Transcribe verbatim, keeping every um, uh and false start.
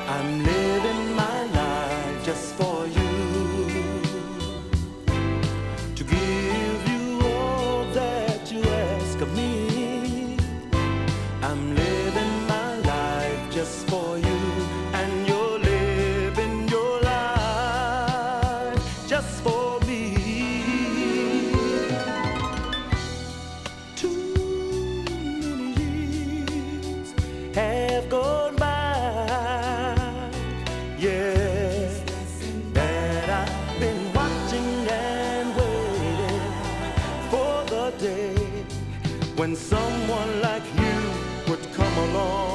I'm living my life just for you, to give you all that you ask of me. I'm living my life just for you, and you're living your life just for me. Too many years have gone by, yeah, that I've been watching and waiting for the day when someone like you would come along.